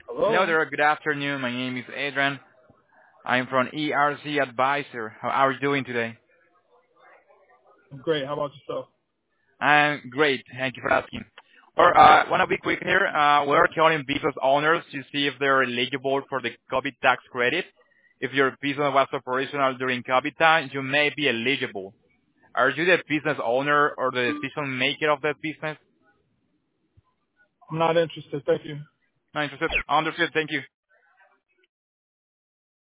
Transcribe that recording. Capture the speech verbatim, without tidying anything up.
Hello Hello? there, good afternoon. My name is Adrian. I'm from E R C Advisor. How are you doing today? I'm great. How about yourself? I'm great. Thank you for asking. Or uh, want to be quick here. Uh, we're calling business owners to see if they're eligible for the COVID tax credit. If your business was operational during COVID time, you may be eligible. Are you the business owner or the decision maker of that business? I'm not interested. Thank you. Not interested? Understood. Thank you.